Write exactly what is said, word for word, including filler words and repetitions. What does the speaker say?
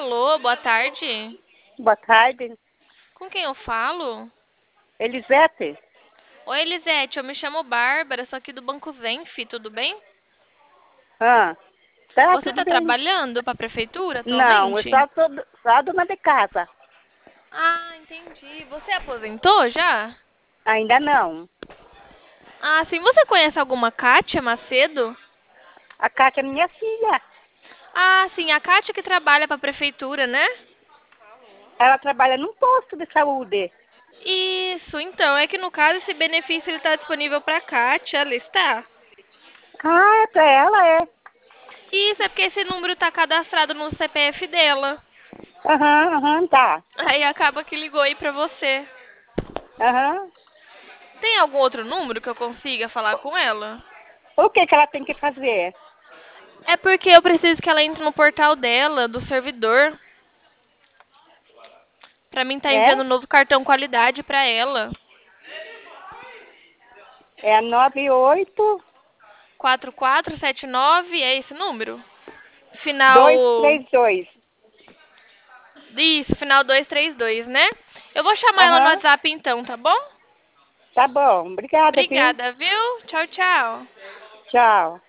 Alô, boa tarde. Boa tarde. Com quem eu falo? Elisete? Oi, Elisete, eu me chamo Bárbara, sou aqui do Banco Zenf, tudo bem? Ah, tá, Você tudo está bem. trabalhando para a prefeitura Não, eu atualmente? só sou, só a dona de casa. Ah, entendi. Você aposentou já? Ainda não. Ah, sim. Você conhece alguma Kátia Macedo? A Cátia é minha filha. Ah, sim, a Kátia que trabalha para a prefeitura, né? Ela trabalha num posto de saúde. Isso, então, é que no caso esse benefício ele está disponível para a Kátia, ela está? Ah, é pra ela, é. Isso, é porque esse número está cadastrado no C P F dela. Aham, aham, tá. Aí acaba que ligou aí para você. Aham. Tem algum outro número que eu consiga falar com ela? O que que ela tem que fazer? É porque eu preciso que ela entre no portal dela, do servidor, pra mim tá É? enviando um novo cartão qualidade pra ela. É a nove oito quatro quatro sete nove, é esse número? dois Final. três dois. Isso, final dois três dois, né? Eu vou chamar ela no Aham, WhatsApp então, tá bom? tá bom. Obrigada, viu? Obrigada, viu? Tchau, tchau. Tchau.